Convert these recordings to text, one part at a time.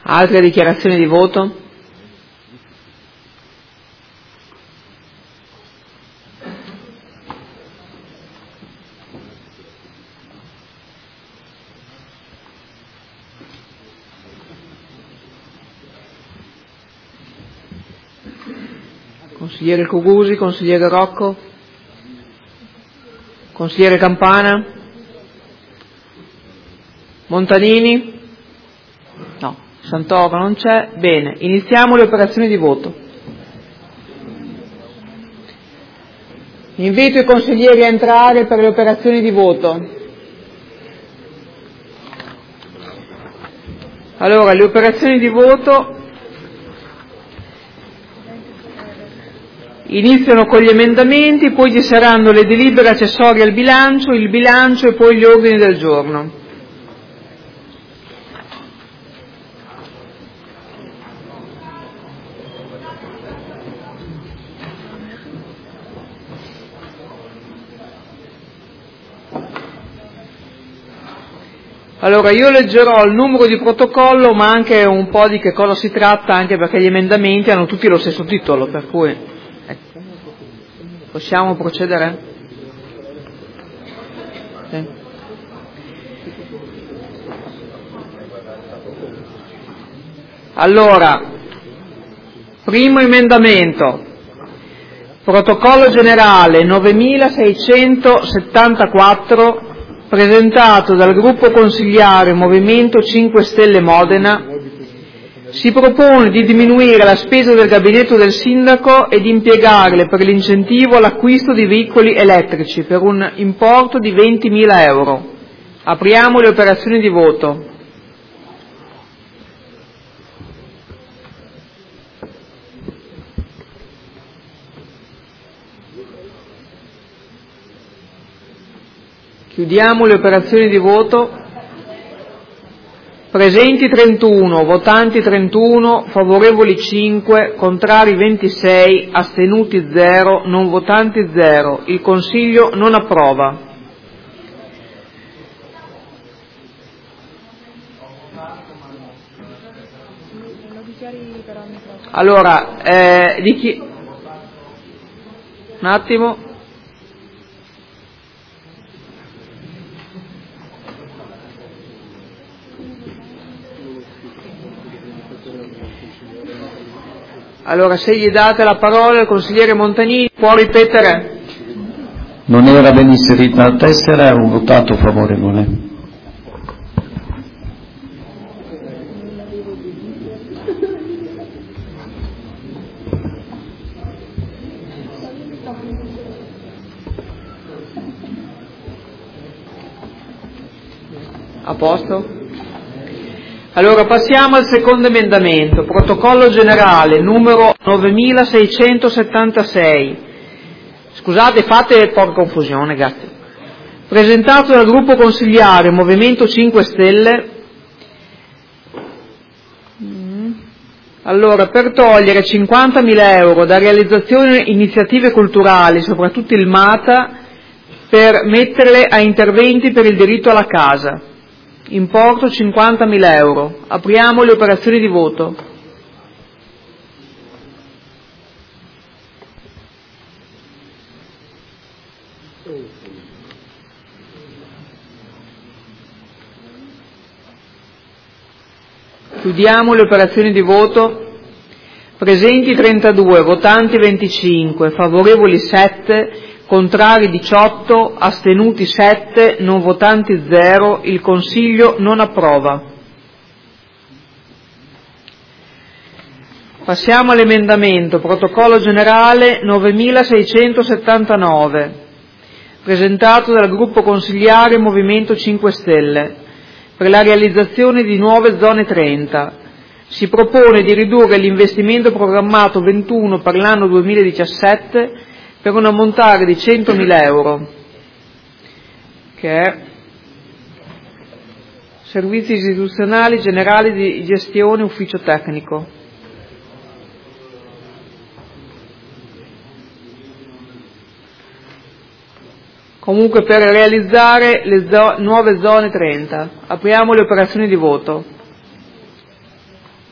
Altre dichiarazioni di voto? Consigliere Cugusi, consigliere Rocco, consigliere Campana, Montanini? No, Santoro non c'è. Bene, iniziamo le operazioni di voto. Invito i consiglieri a entrare per le operazioni di voto. Allora, le operazioni di voto iniziano con gli emendamenti, poi ci saranno le delibere accessorie al bilancio, il bilancio e poi gli ordini del giorno. Allora, io leggerò il numero di protocollo, ma anche un po' di che cosa si tratta, anche perché gli emendamenti hanno tutti lo stesso titolo, per cui possiamo procedere? Sì. Allora, primo emendamento, protocollo generale 9674, presentato dal gruppo consigliare Movimento 5 Stelle Modena. Si propone di diminuire la spesa del gabinetto del sindaco e di impiegarle per l'incentivo all'acquisto di veicoli elettrici per un importo di 20.000 euro. Apriamo le operazioni di voto. Chiudiamo le operazioni di voto. Presenti 31, votanti 31, favorevoli 5, contrari 26, astenuti 0, non votanti 0. Il Consiglio non approva. Allora, un attimo. Allora, se gli date la parola al consigliere Montanini, può ripetere? Non era ben inserita la tessera, ho votato favorevole. A posto? Allora passiamo al secondo emendamento, protocollo generale numero 9676. Scusate, fate poca confusione, grazie. Presentato dal gruppo consigliare Movimento 5 Stelle. Allora, per togliere 50.000 euro da realizzazione iniziative culturali, soprattutto il MATA, per metterle a interventi per il diritto alla casa. Importo 50.000 euro. Apriamo le operazioni di voto. Chiudiamo le operazioni di voto. Presenti 32, votanti 25, favorevoli 7, contrari 18, astenuti 7, non votanti 0, il Consiglio non approva. Passiamo all'emendamento, protocollo generale 9679, presentato dal gruppo consigliare Movimento 5 Stelle, per la realizzazione di nuove zone 30. Si propone di ridurre l'investimento programmato 21 per l'anno 2017 per un ammontare di 100.000 euro, che è servizi istituzionali generali di gestione ufficio tecnico. Comunque per realizzare le nuove zone 30. Apriamo le operazioni di voto.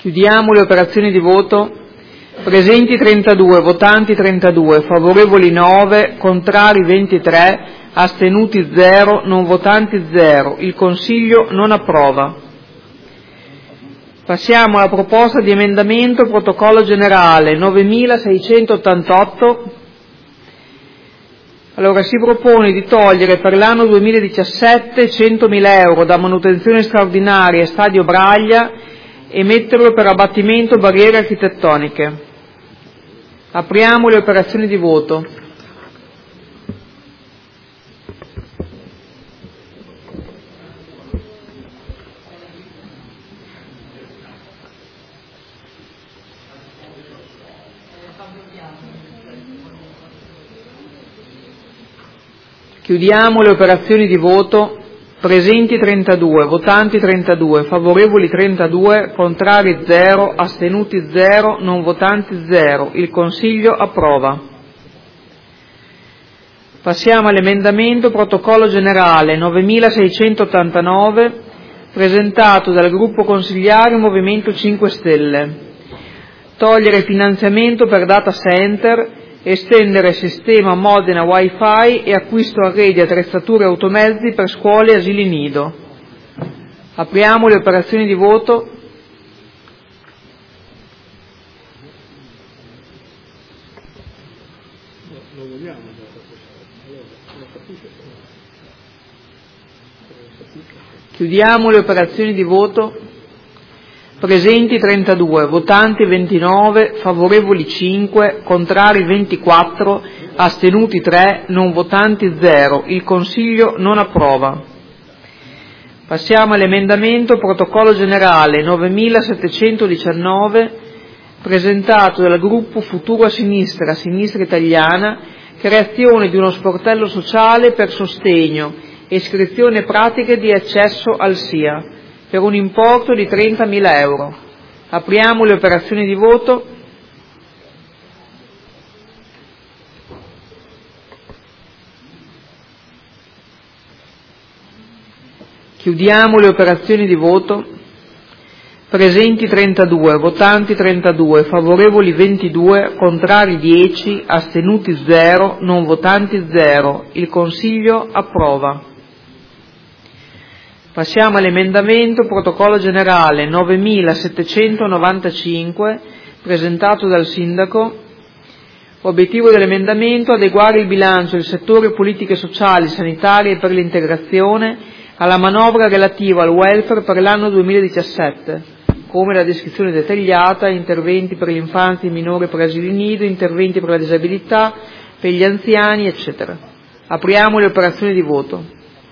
Chiudiamo le operazioni di voto. Presenti 32, votanti 32, favorevoli 9, contrari 23, astenuti 0, non votanti 0. Il Consiglio non approva. Passiamo alla proposta di emendamento protocollo generale 9688. Allora, si propone di togliere per l'anno 2017 100.000 euro da manutenzione straordinaria Stadio Braglia e metterlo per abbattimento barriere architettoniche. Apriamo le operazioni di voto. Chiudiamo le operazioni di voto. Presenti 32, votanti 32, favorevoli 32, contrari 0, astenuti 0, non votanti 0. Il Consiglio approva. Passiamo all'emendamento protocollo generale 9689, presentato dal gruppo consigliare Movimento 5 Stelle. Togliere finanziamento per data center, estendere sistema Modena Wi-Fi e acquisto arredi, attrezzature e automezzi per scuole e asili nido. Apriamo le operazioni di voto. Chiudiamo le operazioni di voto. Presenti 32, votanti 29, favorevoli 5, contrari 24, astenuti 3, non votanti 0. Il Consiglio non approva. Passiamo all'emendamento protocollo generale 9719, presentato dal gruppo Futuro a Sinistra Italiana, creazione di uno sportello sociale per sostegno e iscrizione pratiche di accesso al SIA, per un importo di 30.000 euro. Apriamo le operazioni di voto. Chiudiamo le operazioni di voto. Presenti 32, votanti 32, favorevoli 22, contrari 10, astenuti 0, non votanti 0. Il Consiglio approva. Passiamo all'emendamento protocollo generale 9795, presentato dal Sindaco. Obiettivo dell'emendamento: adeguare il bilancio del settore politiche sociali, sanitarie e per l'integrazione alla manovra relativa al welfare per l'anno 2017, come la descrizione dettagliata: interventi per l'infanzia e i minori per asili nido, interventi per la disabilità, per gli anziani, eccetera. Apriamo le operazioni di voto.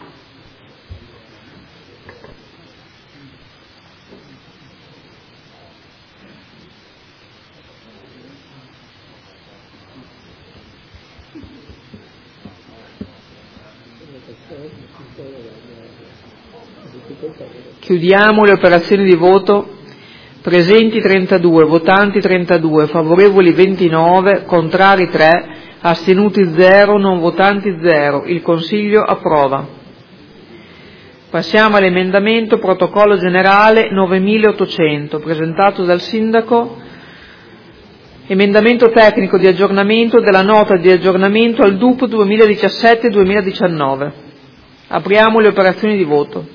Chiudiamo le operazioni di voto. Presenti 32, votanti 32, favorevoli 29, contrari 3, astenuti 0, non votanti 0. Il Consiglio approva. Passiamo all'emendamento protocollo generale 9800, presentato dal Sindaco. Emendamento tecnico di aggiornamento della nota di aggiornamento al DUP 2017-2019. Apriamo le operazioni di voto.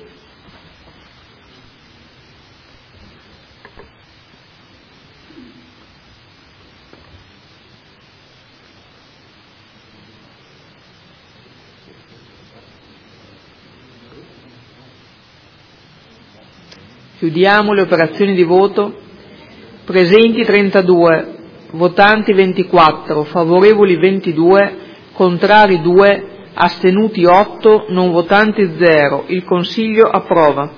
Chiudiamo le operazioni di voto. Presenti 32, votanti 24, favorevoli 22, contrari 2, astenuti 8, non votanti 0. Il Consiglio approva.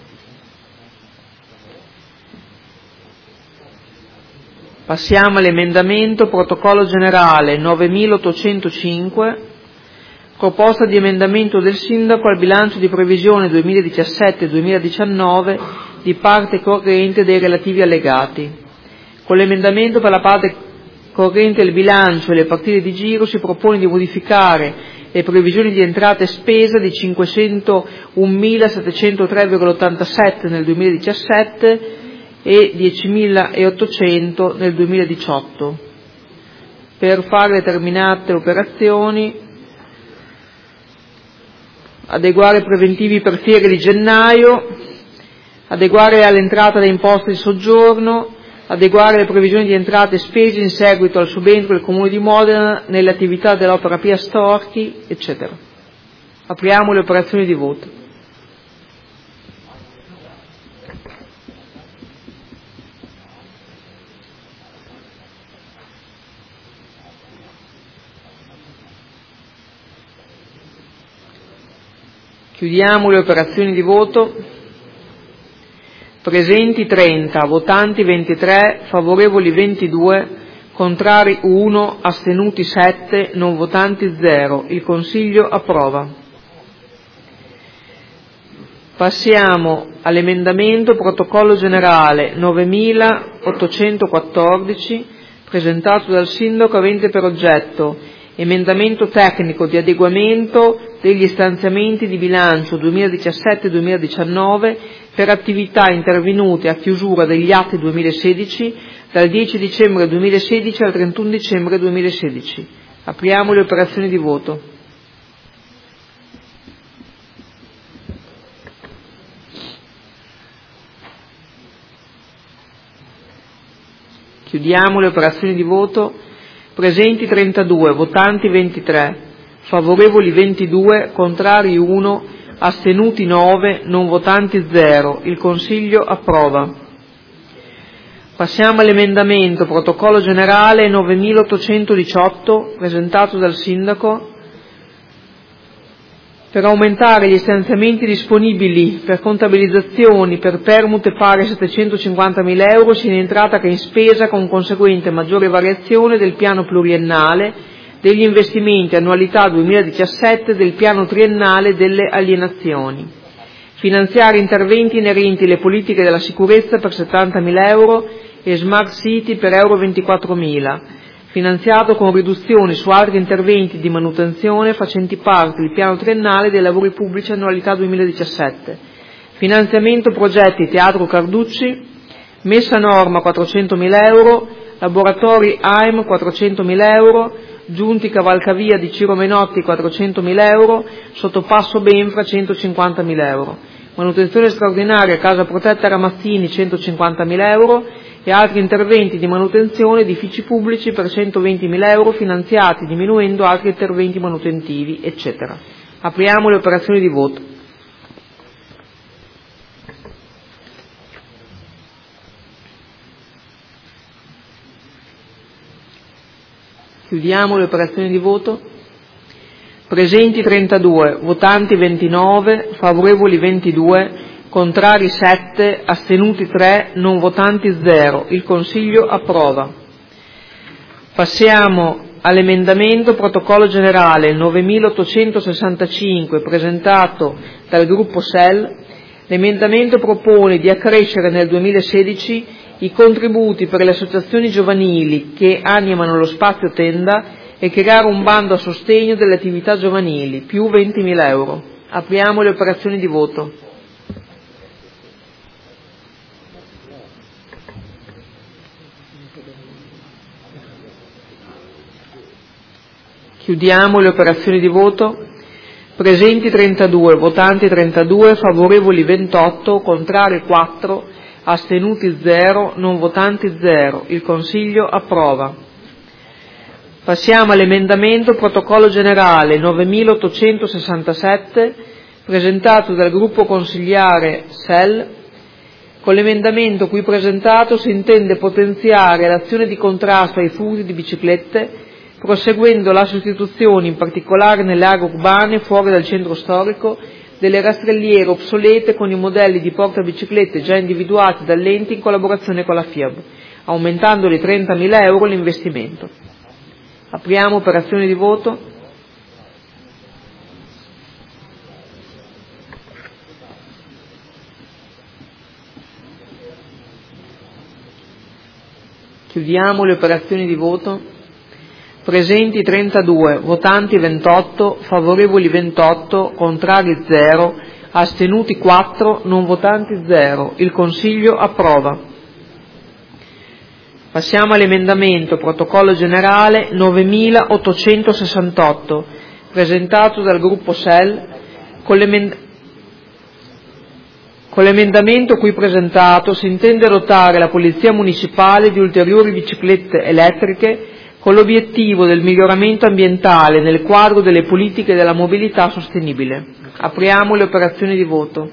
Passiamo all'emendamento protocollo generale 9805, proposta di emendamento del Sindaco al bilancio di previsione 2017-2019 di parte corrente dei relativi allegati. Con l'emendamento per la parte corrente del bilancio e le partite di giro si propone di modificare le previsioni di entrata e spesa di 501.703,87 nel 2017 e 10.800 nel 2018. Per fare determinate operazioni: adeguare preventivi per fiere di gennaio, adeguare all'entrata da imposte di soggiorno, adeguare le previsioni di entrate e spese in seguito al subentro del Comune di Modena nelle attività dell'opera Pia Storchi, eccetera. Apriamo le operazioni di voto. Chiudiamo le operazioni di voto. Presenti 30, votanti 23, favorevoli 22, contrari 1, astenuti 7, non votanti 0. Il Consiglio approva. Passiamo all'emendamento protocollo generale 9814, presentato dal Sindaco, avente per oggetto emendamento tecnico di adeguamento degli stanziamenti di bilancio 2017-2019 per attività intervenute a chiusura degli atti 2016 dal 10 dicembre 2016 al 31 dicembre 2016. Apriamo le operazioni di voto. Chiudiamo le operazioni di voto. Presenti 32, votanti 23, favorevoli 22, contrari 1, astenuti 9, non votanti 0. Il Consiglio approva. Passiamo all'emendamento protocollo generale 9818, presentato dal Sindaco, per aumentare gli stanziamenti disponibili per contabilizzazioni per permute pari a 750.000 euro sia in entrata che in spesa, con conseguente maggiore variazione del piano pluriennale degli investimenti annualità 2017 del piano triennale delle alienazioni. Finanziare interventi inerenti alle politiche della sicurezza per 70.000 euro e Smart City per euro 24.000. Finanziato con riduzioni su altri interventi di manutenzione facenti parte del piano triennale dei lavori pubblici annualità 2017. Finanziamento progetti Teatro Carducci, messa a norma 400.000 euro, laboratori AIM 400.000 euro, giunti cavalcavia di Ciro Menotti 400.000 euro, sottopasso Benfra 150.000 euro. Manutenzione straordinaria Casa Protetta Ramazzini 150.000 euro e altri interventi di manutenzione edifici pubblici per 120.000 euro finanziati diminuendo altri interventi manutentivi, eccetera. Apriamo le operazioni di voto. Chiudiamo le operazioni di voto. Presenti 32, votanti 29, favorevoli 22, contrari 7, astenuti 3, non votanti 0. Il Consiglio approva. Passiamo all'emendamento protocollo generale 9865, presentato dal gruppo SEL. L'emendamento propone di accrescere nel 2016 i contributi per le associazioni giovanili che animano lo spazio tenda e creare un bando a sostegno delle attività giovanili, più 20.000 euro. Apriamo le operazioni di voto. Chiudiamo le operazioni di voto. Presenti 32, votanti 32, favorevoli 28, contrari 4, astenuti 0, non votanti 0. Il Consiglio approva. Passiamo all'emendamento protocollo generale 9867, presentato dal gruppo consigliare SEL. Con l'emendamento qui presentato si intende potenziare l'azione di contrasto ai furti di biciclette, proseguendo la sostituzione, in particolare nelle aree urbane fuori dal centro storico, delle rastrelliere obsolete con i modelli di portabiciclette già individuati dall'ente in collaborazione con la FIAB, aumentando di 30.000 euro l'investimento. Apriamo operazioni di voto. Chiudiamo le operazioni di voto. Presenti 32, votanti 28, favorevoli 28, contrari 0, astenuti 4, non votanti 0. Il Consiglio approva. Passiamo all'emendamento protocollo generale 9868, presentato dal gruppo SEL. Con l'emendamento qui presentato si intende dotare la Polizia Municipale di ulteriori biciclette elettriche con l'obiettivo del miglioramento ambientale nel quadro delle politiche della mobilità sostenibile. Apriamo le operazioni di voto.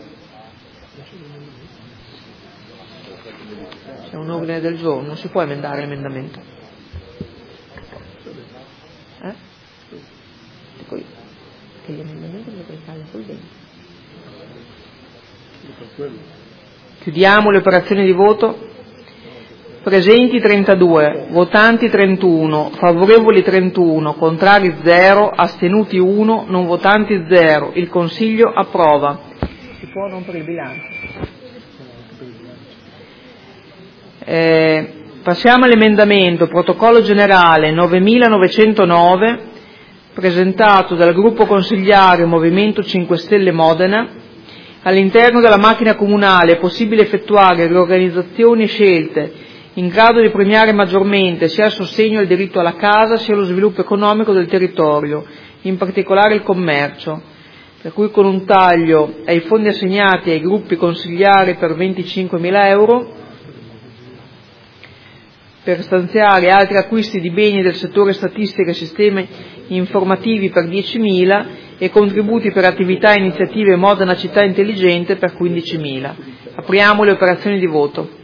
C'è un ordine del giorno, non si può emendare l'emendamento. Dico io che gli emendamenti li presentare col dentro. Chiudiamo le operazioni di voto. Presenti 32, votanti 31, favorevoli 31, contrari 0, astenuti 1, non votanti 0. Il Consiglio approva. Si può rompere il bilancio. Passiamo all'emendamento protocollo generale 9909, presentato dal gruppo consigliare Movimento 5 Stelle Modena. All'interno della macchina comunale è possibile effettuare riorganizzazioni e scelte in grado di premiare maggiormente sia il sostegno al diritto alla casa sia lo sviluppo economico del territorio, in particolare il commercio, per cui con un taglio ai fondi assegnati ai gruppi consigliari per 25.000 euro, per stanziare altri acquisti di beni del settore statistica e sistemi informativi per 10.000 e contributi per attività e iniziative Modena Città Intelligente per 15.000. Apriamo le operazioni di voto.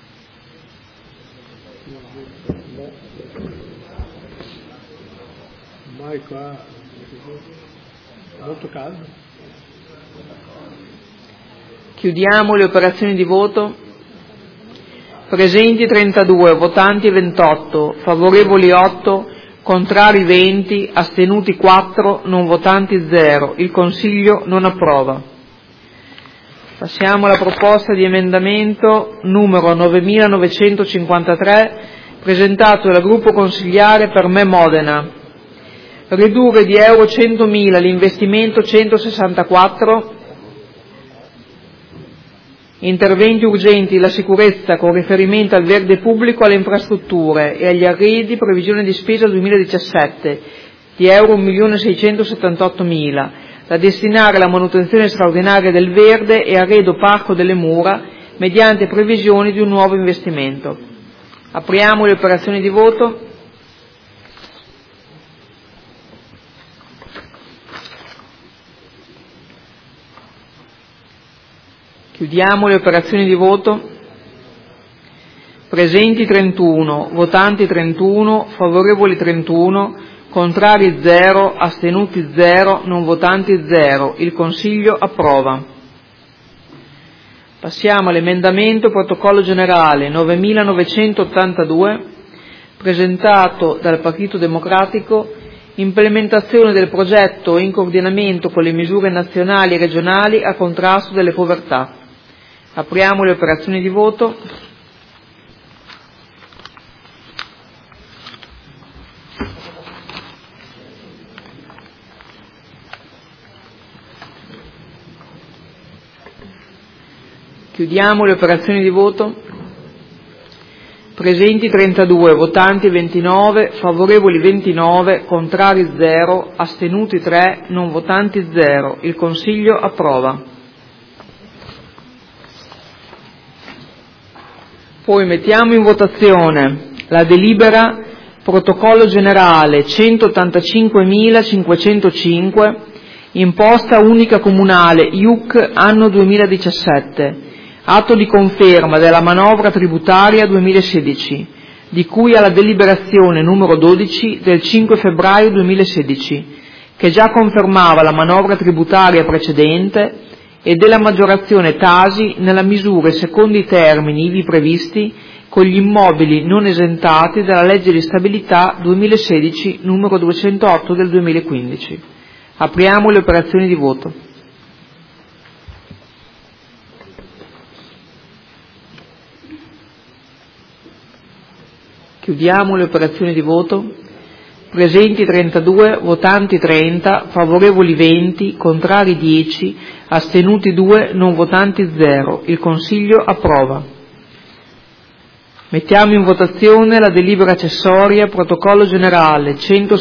Chiudiamo le operazioni di voto. Presenti 32, votanti 28, favorevoli 8, contrari 20, astenuti 4, non votanti 0. Il Consiglio non approva. Passiamo alla proposta di emendamento numero 9953, presentato dal gruppo consigliare Per Me Modena. Ridurre di euro 100.000 l'investimento 164, interventi urgenti la sicurezza con riferimento al verde pubblico, alle infrastrutture e agli arredi, previsione di spesa 2017 di euro 1.678.000, da destinare alla manutenzione straordinaria del verde e arredo Parco delle Mura mediante previsione di un nuovo investimento. Apriamo le operazioni di voto. Chiudiamo le operazioni di voto. Presenti 31, votanti 31, favorevoli 31, contrari 0, astenuti 0, non votanti 0. Il Consiglio approva. Passiamo all'emendamento protocollo generale 9982, presentato dal Partito Democratico, implementazione del progetto in coordinamento con le misure nazionali e regionali a contrasto delle povertà. Apriamo le operazioni di voto. Chiudiamo le operazioni di voto. Presenti 32, votanti 29, favorevoli 29, contrari 0, astenuti 3, non votanti 0. Il Consiglio approva. Poi mettiamo in votazione la delibera protocollo generale 185.505, imposta unica comunale IUC anno 2017, atto di conferma della manovra tributaria 2016, di cui alla deliberazione numero 12 del 5 febbraio 2016, che già confermava la manovra tributaria precedente e della maggiorazione Tasi nella misura secondo i termini ivi previsti con gli immobili non esentati dalla legge di stabilità 2016 numero 208 del 2015. Apriamo le operazioni di voto. Chiudiamo le operazioni di voto. Presenti 32, votanti 30, favorevoli 20, contrari 10, astenuti 2, non votanti 0. Il Consiglio approva. Mettiamo in votazione la delibera accessoria protocollo generale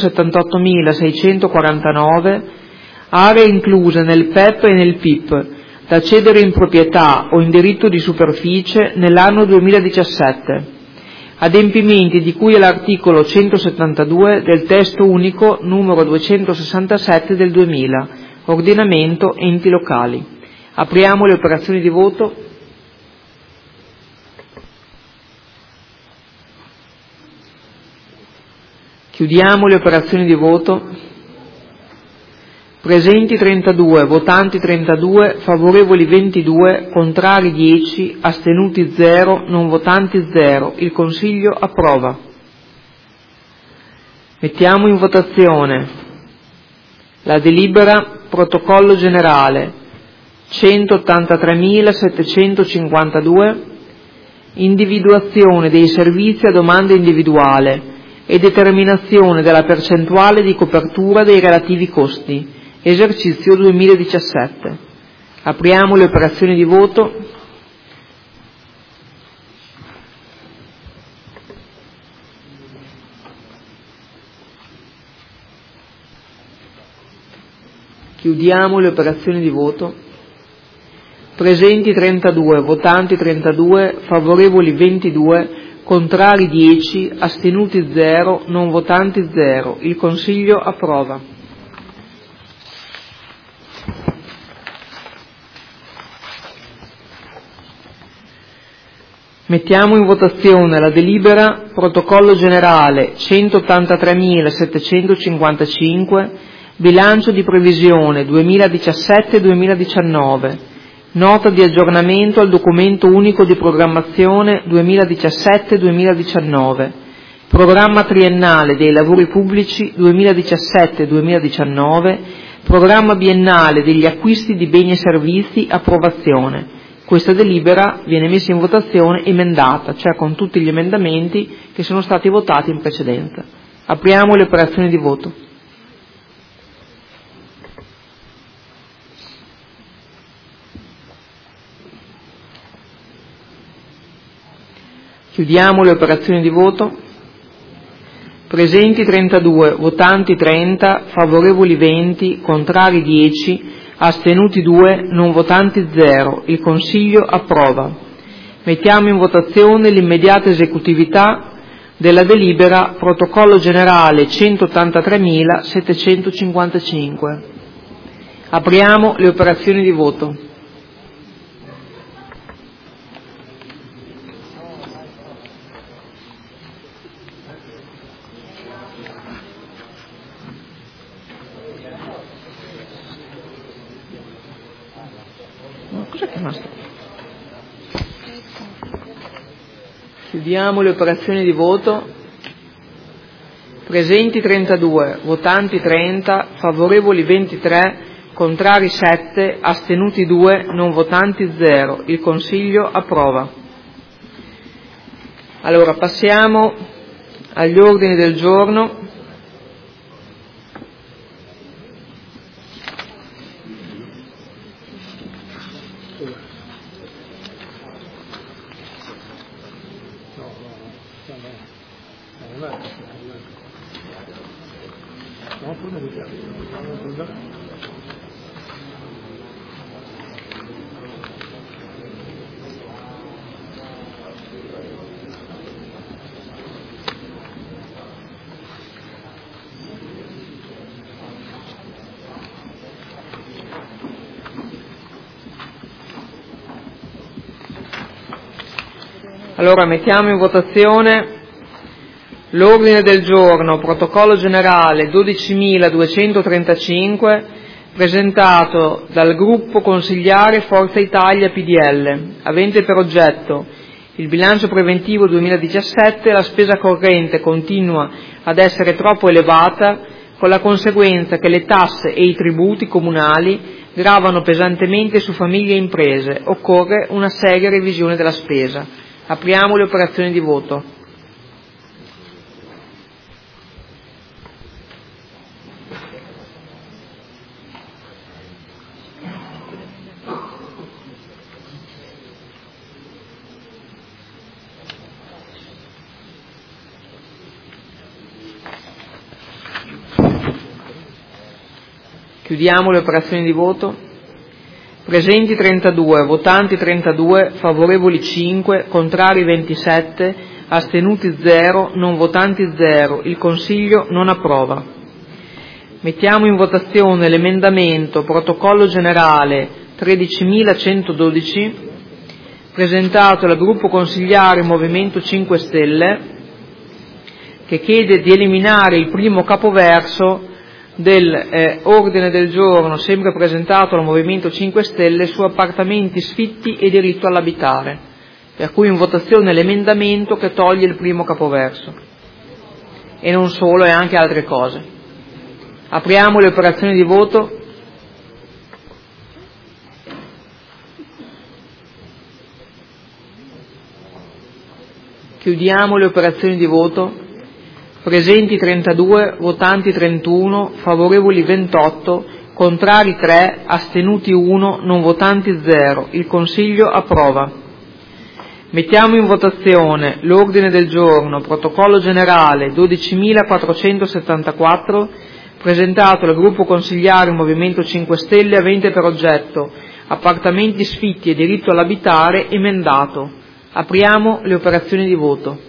178.649, aree incluse nel PEP e nel PIP, da cedere in proprietà o in diritto di superficie nell'anno 2017. Adempimenti di cui all'articolo 172 del testo unico numero 267 del 2000, ordinamento enti locali. Apriamo le operazioni di voto. Chiudiamo le operazioni di voto. Presenti 32, votanti 32, favorevoli 22, contrari 10, astenuti 0, non votanti 0. Il Consiglio approva. Mettiamo in votazione la delibera protocollo generale 183.752, individuazione dei servizi a domanda individuale e determinazione della percentuale di copertura dei relativi costi, esercizio 2017. Apriamo le operazioni di voto. Chiudiamo le operazioni di voto. Presenti 32, votanti 32, favorevoli 22, contrari 10, astenuti 0, non votanti 0. Il Consiglio approva. Mettiamo in votazione la delibera protocollo generale 183.755, bilancio di previsione 2017-2019, nota di aggiornamento al documento unico di programmazione 2017-2019, programma triennale dei lavori pubblici 2017-2019, programma biennale degli acquisti di beni e servizi, approvazione. Questa delibera viene messa in votazione emendata, cioè con tutti gli emendamenti che sono stati votati in precedenza. Apriamo le operazioni di voto. Chiudiamo le operazioni di voto. Presenti 32, votanti 30, favorevoli 20, contrari 10, astenuti 2, non votanti 0. Il Consiglio approva. Mettiamo in votazione l'immediata esecutività della delibera protocollo generale 183.755. Apriamo le operazioni di voto. Chiudiamo le operazioni di voto. Presenti 32, votanti 30, favorevoli 23, contrari 7, astenuti 2, non votanti 0. Il Consiglio approva. Allora passiamo agli ordini del giorno. Allora mettiamo in votazione l'ordine del giorno, protocollo generale 12.235, presentato dal gruppo consigliare Forza Italia PDL, avente per oggetto il bilancio preventivo 2017. La spesa corrente continua ad essere troppo elevata, con la conseguenza che le tasse e i tributi comunali gravano pesantemente su famiglie e imprese. Occorre una seria revisione della spesa. Apriamo le operazioni di voto. Chiudiamo le operazioni di voto. Presenti 32, votanti 32, favorevoli 5, contrari 27, astenuti 0, non votanti 0. Il Consiglio non approva. Mettiamo in votazione l'emendamento protocollo generale 13.112 presentato dal gruppo consigliare Movimento 5 Stelle, che chiede di eliminare il primo capoverso dell'ordine del giorno sempre presentato dal Movimento 5 Stelle su appartamenti sfitti e diritto all'abitare, per cui in votazione l'emendamento che toglie il primo capoverso e non solo, e anche altre cose. Apriamo le operazioni di voto. Chiudiamo le operazioni di voto. Presenti 32, votanti 31, favorevoli 28, contrari 3, astenuti 1, non votanti 0. Il Consiglio approva. Mettiamo in votazione l'ordine del giorno protocollo generale 12.474 presentato dal gruppo consigliare Movimento 5 Stelle avente per oggetto appartamenti sfitti e diritto all'abitare emendato. Apriamo le operazioni di voto.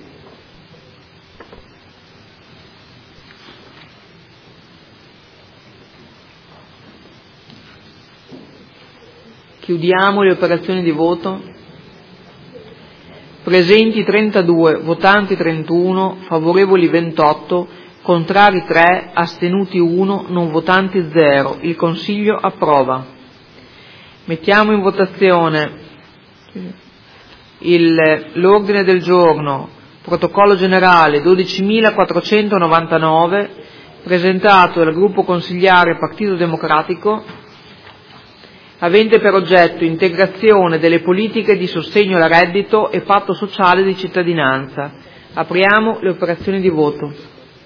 Chiudiamo le operazioni di voto. Presenti 32, votanti 31, favorevoli 28, contrari 3, astenuti 1, non votanti 0. Il Consiglio approva. Mettiamo in votazione l'ordine del giorno, protocollo generale 12.499, presentato dal gruppo consigliare Partito Democratico, avente per oggetto integrazione delle politiche di sostegno al reddito e patto sociale di cittadinanza. Apriamo le operazioni di voto.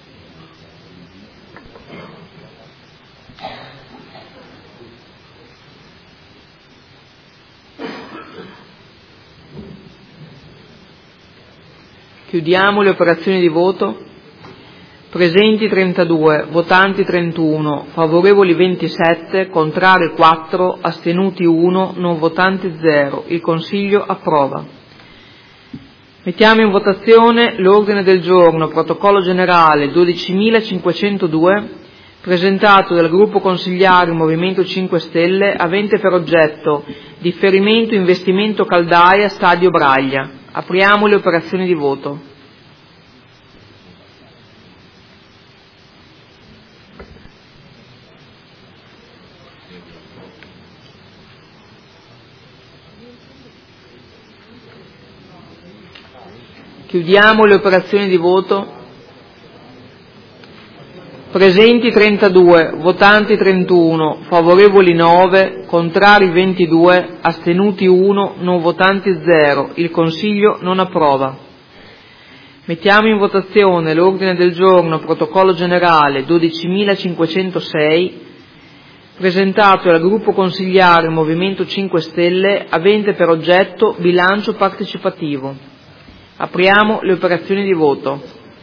Chiudiamo le operazioni di voto. Presenti 32, votanti 31, favorevoli 27, contrari 4, astenuti 1, non votanti 0. Il Consiglio approva. Mettiamo in votazione l'ordine del giorno, protocollo generale 12.502, presentato dal gruppo consigliare Movimento 5 Stelle, avente per oggetto differimento investimento caldaia Stadio Braglia. Apriamo le operazioni di voto. Chiudiamo le operazioni di voto. Presenti 32, votanti 31, favorevoli 9, contrari 22, astenuti 1, non votanti 0. Il Consiglio non approva. Mettiamo in votazione l'ordine del giorno protocollo generale 12.506, presentato dal gruppo consigliare Movimento 5 Stelle, avente per oggetto bilancio partecipativo. Apriamo le operazioni di voto.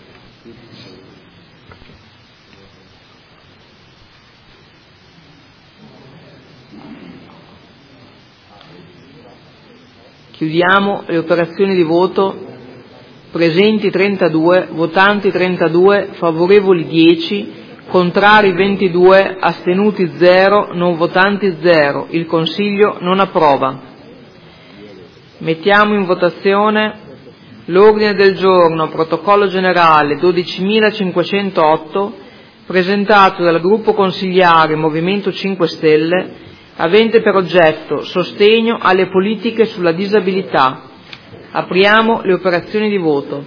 Chiudiamo le operazioni di voto. Presenti 32, votanti 32, favorevoli 10, contrari 22, astenuti 0, non votanti 0. Il Consiglio non approva. Mettiamo in votazione l'ordine del giorno, protocollo generale 12.508, presentato dal gruppo consigliare Movimento 5 Stelle, avente per oggetto sostegno alle politiche sulla disabilità. Apriamo le operazioni di voto.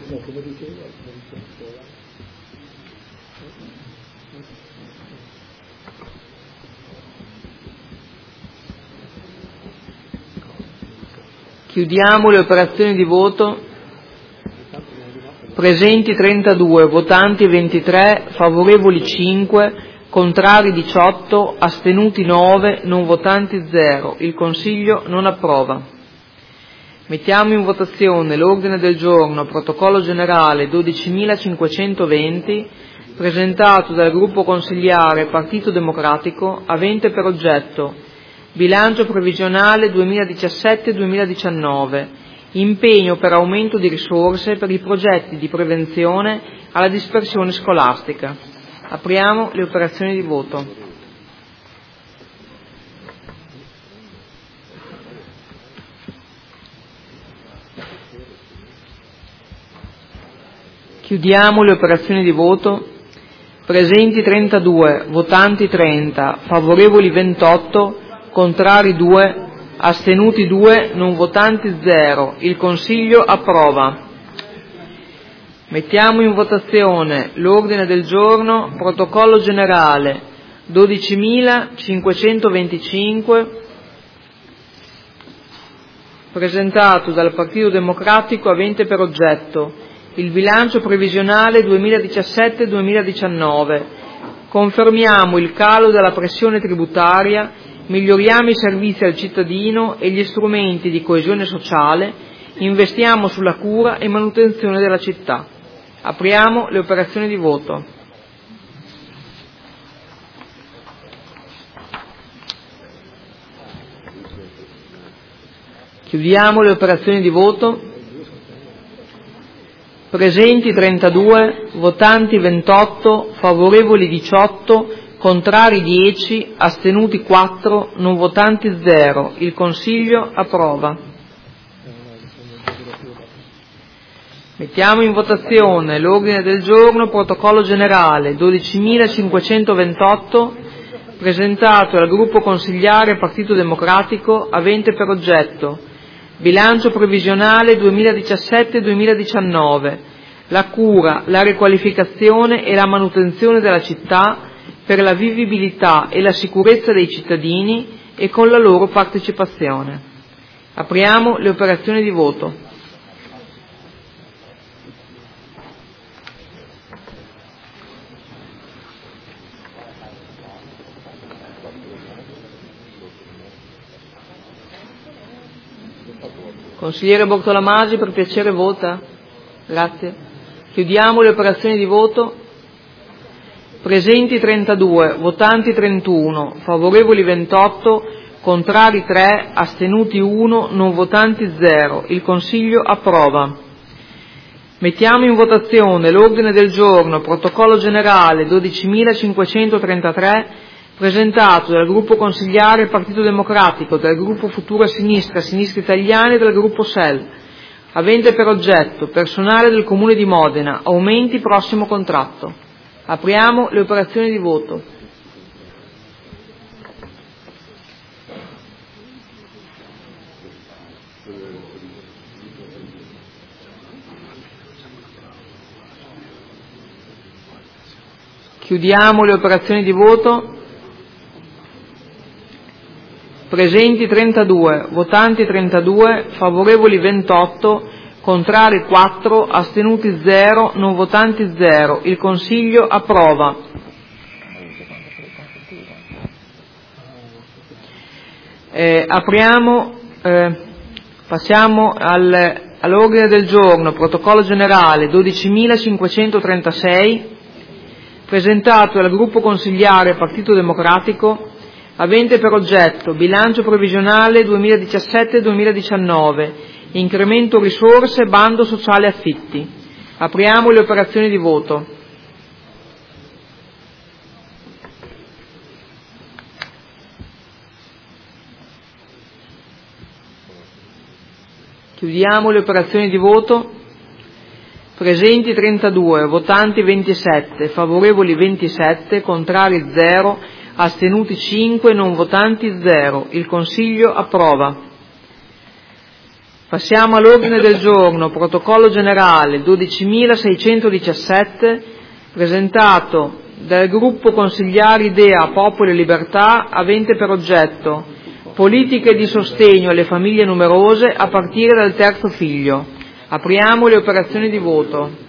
Chiudiamo le operazioni di voto. Presenti 32, votanti 23, favorevoli 5, contrari 18, astenuti 9, non votanti 0. Il Consiglio non approva. Mettiamo in votazione l'ordine del giorno, protocollo generale 12.520, presentato dal gruppo consigliare Partito Democratico, avente per oggetto bilancio previsionale 2017-2019, impegno per aumento di risorse per i progetti di prevenzione alla dispersione scolastica. Apriamo le operazioni di voto. Chiudiamo le operazioni di voto. Presenti 32, votanti 30, favorevoli 28, contrari 2, astenuti 2, non votanti 0. Il Consiglio approva. Mettiamo in votazione l'ordine del giorno, protocollo generale 12.525, presentato dal Partito Democratico, avente per oggetto il bilancio previsionale 2017-2019. Confermiamo il calo della pressione tributaria, miglioriamo i servizi al cittadino e gli strumenti di coesione sociale, investiamo sulla cura e manutenzione della città. Apriamo le operazioni di voto. Chiudiamo le operazioni di voto. Presenti 32, votanti 28, favorevoli 18, contrari 10, astenuti 4, non votanti 0. Il Consiglio approva. Mettiamo in votazione l'ordine del giorno, protocollo generale 12.528, presentato dal gruppo consigliare Partito Democratico, avente per oggetto bilancio previsionale 2017-2019, la cura, la riqualificazione e la manutenzione della città per la vivibilità e la sicurezza dei cittadini e con la loro partecipazione. Apriamo le operazioni di voto. Consigliere Bortolamasi, per piacere vota. Grazie. Chiudiamo le operazioni di voto. Presenti 32, votanti 31, favorevoli 28, contrari 3, astenuti 1, non votanti 0. Il Consiglio approva. Mettiamo in votazione l'ordine del giorno, protocollo generale 12.533, presentato dal gruppo consigliare Partito Democratico, dal gruppo Futura Sinistra, Sinistra Italiana e dal gruppo SEL, avente per oggetto personale del Comune di Modena, aumenti prossimo contratto. Apriamo le operazioni di voto. Chiudiamo le operazioni di voto. Presenti 32, votanti 32, favorevoli 28, contrari 4, astenuti 0, non votanti 0. Il Consiglio approva. Passiamo all'ordine del giorno, protocollo generale 12.536, presentato dal gruppo consigliare Partito Democratico, avente per oggetto bilancio previsionale 2017-2019, incremento risorse, bando sociale affitti. Apriamo le operazioni di voto. Chiudiamo le operazioni di voto. Presenti 32, votanti 27, favorevoli 27, contrari 0, astenuti 5, non votanti 0. Il Consiglio approva. Passiamo all'ordine del giorno, protocollo generale 12.617, presentato dal gruppo consigliare Idea, Popolo e Libertà, avente per oggetto politiche di sostegno alle famiglie numerose a partire dal terzo figlio. Apriamo le operazioni di voto.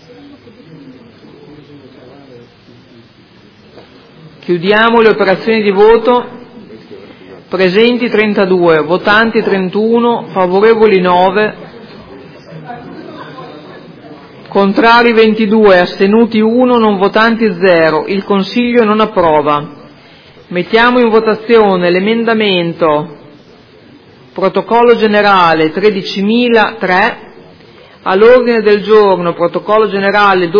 Chiudiamo le operazioni di voto. Presenti 32, votanti 31, favorevoli 9, contrari 22, astenuti 1, non votanti 0. Il Consiglio non approva. Mettiamo in votazione l'emendamento protocollo generale 13.003 all'ordine del giorno protocollo generale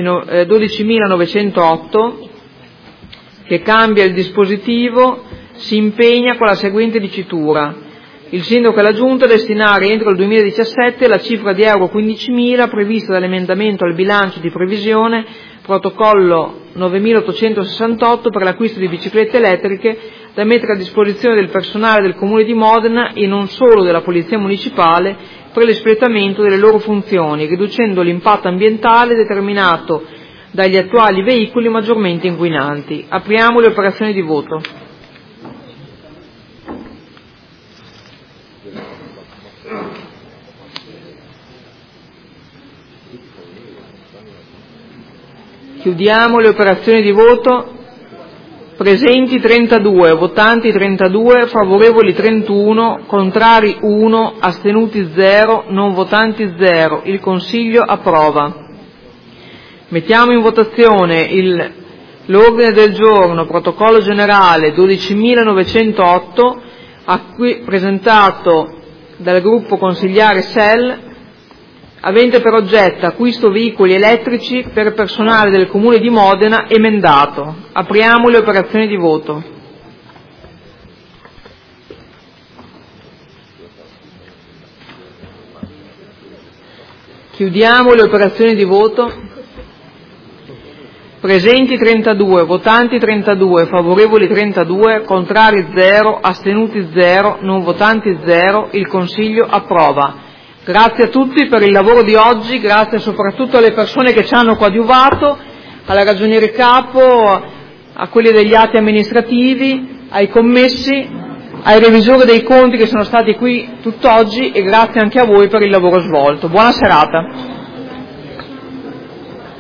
12.908 che cambia il dispositivo. Si impegna con la seguente dicitura: il Sindaco e la Giunta a destinare entro il 2017 la cifra di euro 15.000 prevista dall'emendamento al bilancio di previsione protocollo 9.868 per l'acquisto di biciclette elettriche da mettere a disposizione del personale del Comune di Modena e non solo della Polizia Municipale per l'espletamento delle loro funzioni, riducendo l'impatto ambientale determinato dagli attuali veicoli maggiormente inquinanti. Apriamo le operazioni di voto. Chiudiamo le operazioni di voto. Presenti 32, votanti 32, favorevoli 31, contrari 1, astenuti 0, non votanti 0. Il Consiglio approva. Mettiamo in votazione l'ordine del giorno, protocollo generale 12.908, presentato dal gruppo consigliare SEL, avente per oggetto acquisto veicoli elettrici per personale del Comune di Modena, emendato. Apriamo le operazioni di voto. Chiudiamo le operazioni di voto. Presenti 32, votanti 32, favorevoli 32, contrari 0, astenuti 0, non votanti 0. Il Consiglio approva. Grazie a tutti per il lavoro di oggi, grazie soprattutto alle persone che ci hanno coadiuvato, alla Ragioniere Capo, a quelli degli atti amministrativi, ai commessi, ai revisori dei conti che sono stati qui tutt'oggi e grazie anche a voi per il lavoro svolto. Buona serata.